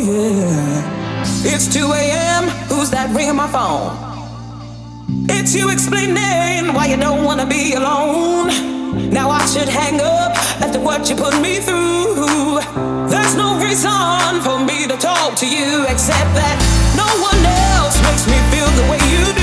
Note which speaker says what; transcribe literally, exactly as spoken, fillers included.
Speaker 1: yeah. It's two a.m. Who's that ringing my phone? It's you explaining why you don't wanna be alone. Now I should hang up after what you put me through. There's no reason for me to talk to you except that no one else makes me feel the way you